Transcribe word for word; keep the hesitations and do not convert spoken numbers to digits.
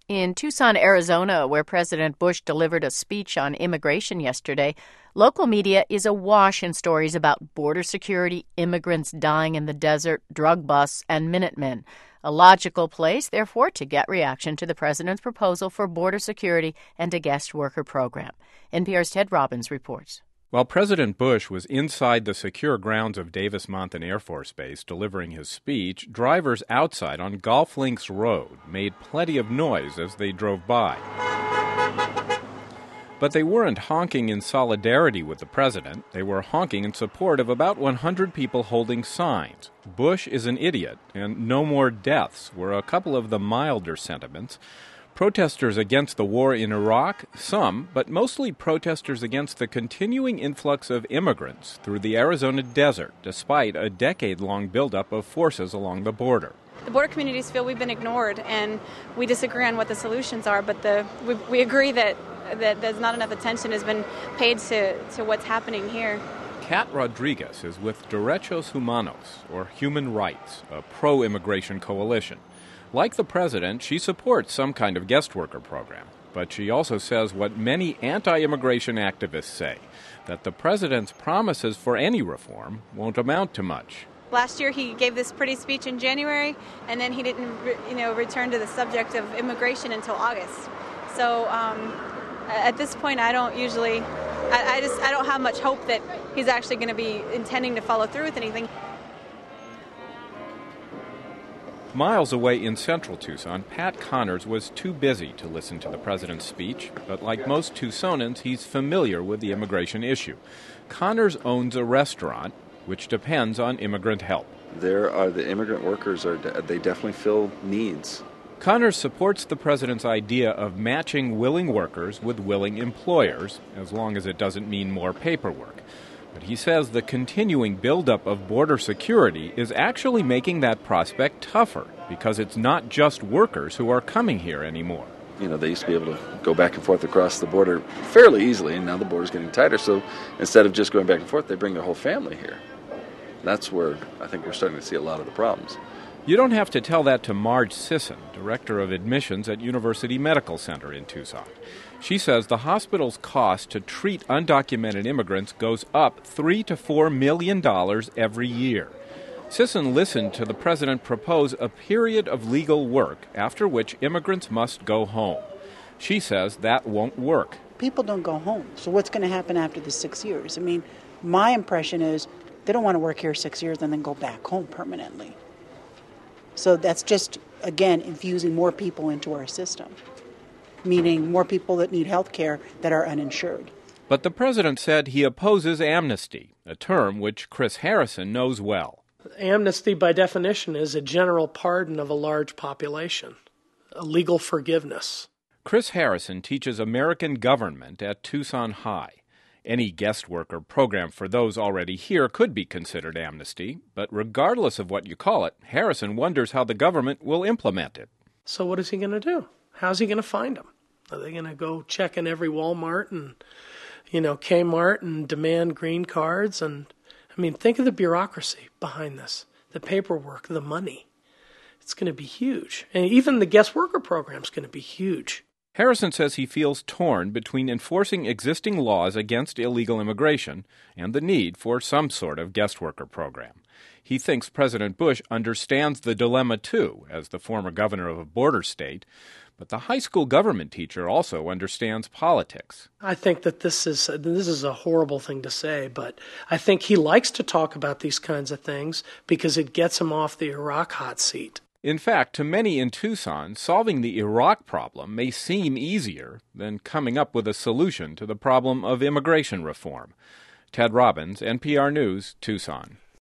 In Tucson, Arizona, where President Bush delivered a speech on immigration yesterday, local media is awash in stories about border security, immigrants dying in the desert, drug busts, and Minutemen. A logical place, therefore, to get reaction to the president's proposal for border security and a guest worker program. N P R's Ted Robbins reports. While President Bush was inside the secure grounds of Davis-Monthan Air Force Base delivering his speech, drivers outside on Golf Links Road made plenty of noise as they drove by. But they weren't honking in solidarity with the president. They were honking in support of about one hundred people holding signs. Bush is an idiot, and no more deaths were a couple of the milder sentiments. Protesters against the war in Iraq, some, but mostly protesters against the continuing influx of immigrants through the Arizona desert, despite a decade-long buildup of forces along the border. The border communities feel we've been ignored, and we disagree on what the solutions are, but the, we, we agree that, that there's not enough attention has been paid to, to what's happening here. Kat Rodriguez is with Derechos Humanos, or Human Rights, a pro-immigration coalition. Like the president, she supports some kind of guest worker program, but she also says what many anti-immigration activists say, that the president's promises for any reform won't amount to much. Last year he gave this pretty speech in January, and then he didn't you know, return to the subject of immigration until August. So um, at this point I don't usually, I, I just I don't have much hope that he's actually going to be intending to follow through with anything. Miles away in central Tucson, Pat Connors was too busy to listen to the president's speech, but like most Tucsonans, he's familiar with the immigration issue. Connors owns a restaurant, which depends on immigrant help. There are the immigrant workers, are they definitely fill needs. Connors supports the president's idea of matching willing workers with willing employers, as long as it doesn't mean more paperwork. But he says the continuing buildup of border security is actually making that prospect tougher because it's not just workers who are coming here anymore. You know, they used to be able to go back and forth across the border fairly easily, and now the border's getting tighter. So instead of just going back and forth, they bring their whole family here. That's where I think we're starting to see a lot of the problems. You don't have to tell that to Marge Sisson, director of admissions at University Medical Center in Tucson. She says the hospital's cost to treat undocumented immigrants goes up three to four million dollars every year. Sisson listened to the president propose a period of legal work after which immigrants must go home. She says that won't work. People don't go home. So what's going to happen after the six years? I mean, my impression is they don't want to work here six years and then go back home permanently. So that's just, again, infusing more people into our system, meaning more people that need health care that are uninsured. But the president said he opposes amnesty, a term which Chris Harrison knows well. Amnesty, by definition, is a general pardon of a large population, a legal forgiveness. Chris Harrison teaches American government at Tucson High. Any guest worker program for those already here could be considered amnesty, but regardless of what you call it, Harrison wonders how the government will implement it. So what is he going to do? How's he going to find them? Are they going to go check in every Walmart and, you know, Kmart and demand green cards? And I mean, think of the bureaucracy behind this, the paperwork, the money. It's going to be huge. And even the guest worker program is going to be huge. Harrison says he feels torn between enforcing existing laws against illegal immigration and the need for some sort of guest worker program. He thinks President Bush understands the dilemma, too, as the former governor of a border state. But the high school government teacher also understands politics. I think that this is this is a horrible thing to say, but I think he likes to talk about these kinds of things because it gets him off the Iraq hot seat. In fact, to many in Tucson, solving the Iraq problem may seem easier than coming up with a solution to the problem of immigration reform. Ted Robbins, N P R News, Tucson.